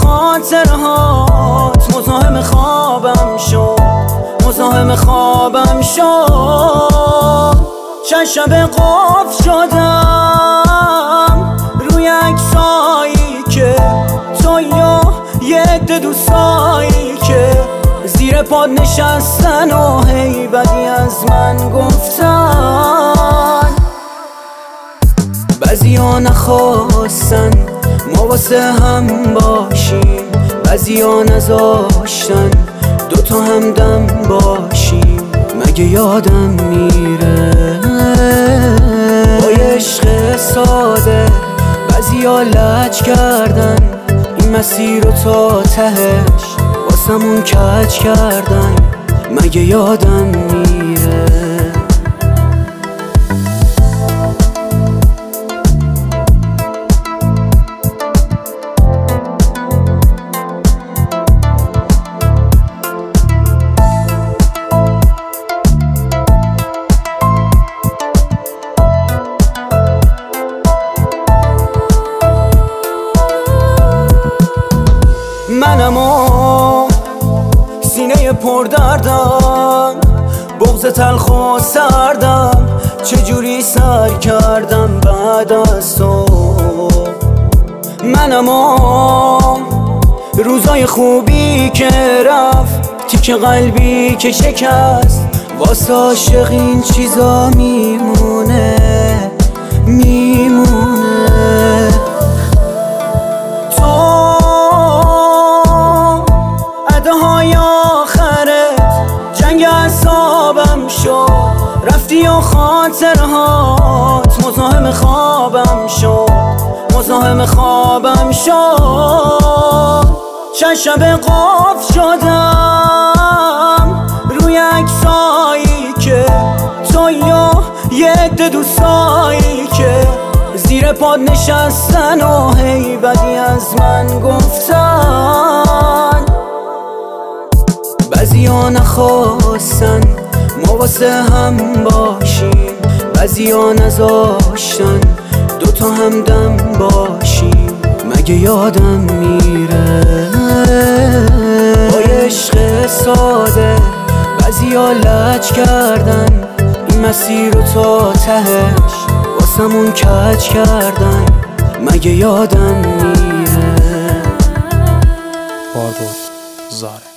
خاطرهات مزاحم خوابم شد، مزاحم خوابم شد. چند شب قفل شدم روی عکسایی که توی و یه عده دوستایی که زیر پاد نشستن و هی بدی از من گفتن. بعضیا نخواستن ما واسه هم باشیم، بعضیا نذاشتن دوتا همدم باشیم. مگه یادم میره با عشق ساده بعضیا لج کردن این مسیر رو تا تهش واسمون کج کردن. مگه یادم میره منم و سینه پر دردم، بغض تلخ و سردم، چجوری سر کردم بعد از تو. منم و روزای خوبی که رفت، تیکه قلبی که شکست، واسه عاشق این چیزا میمونه میمونه. های آخرت جنگ اعصابم شد، رفتی و خاطرهات مزاحم خوابم شد، مزاحم خوابم شد. چند شب قفل شدم روی عکسایی که توی و یه عده دوستایی که زیر پاد نشستن و هی بدی از من گفتن. بعضیا نخواستن ما واسه هم باشیم، بعضیا نذاشتن دوتا همدم باشیم. مگه یادم میره با عشق ساده بعضیا لج کردن این مسیر رو تا تهش واسمون کج کردن. مگه یادم میره باردود زاره.